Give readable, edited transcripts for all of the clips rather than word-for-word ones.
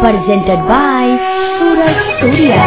presented by Suraj Surya.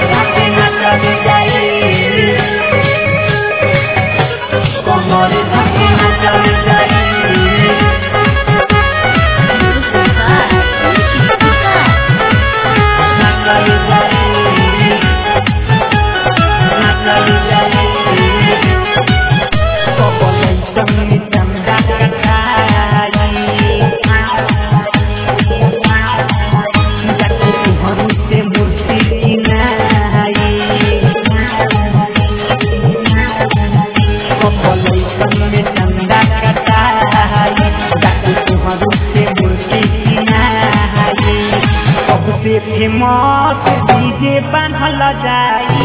मौत DJ बांधल जाई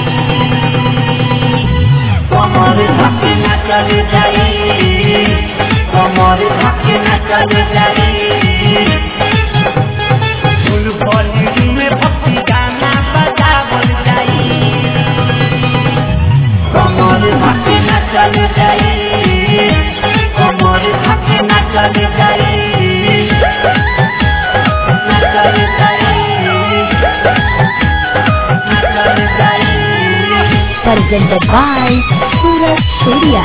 कमर धके नाचल जाई कमर धके नाचल जाई फुल वॉल्यूम में भक्ति गाना बजावल जाई कमर धके नाचल जाई कमर धके नाचल जाई Presented by Suraj Surya.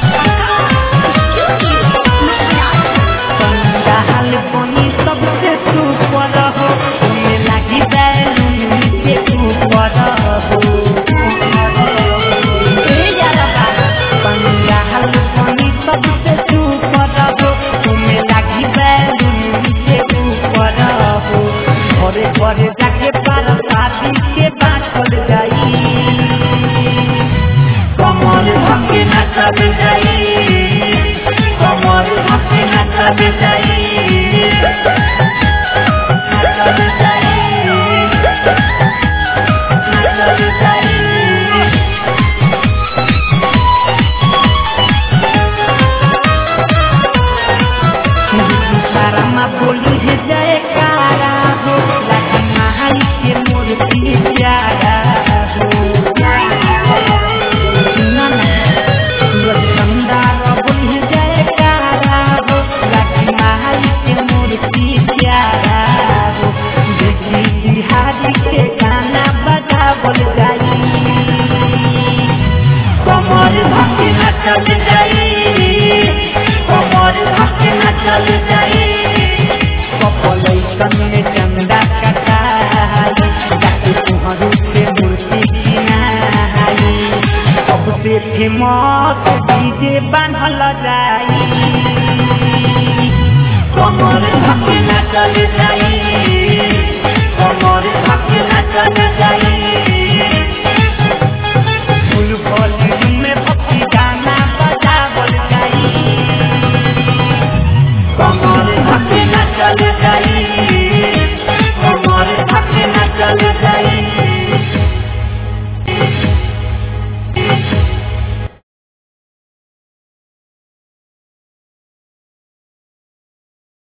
पंडाल बनी सबसे ऊपर हो तुम्हें लगी बैलून के ऊपर हो पंडाल बनी सबसे ऊपर हो तुम्हें लगी बैलून के ऊपर हो घरे घरे जाके पार शादी के बात कर जाई कमर धके नाचल जाई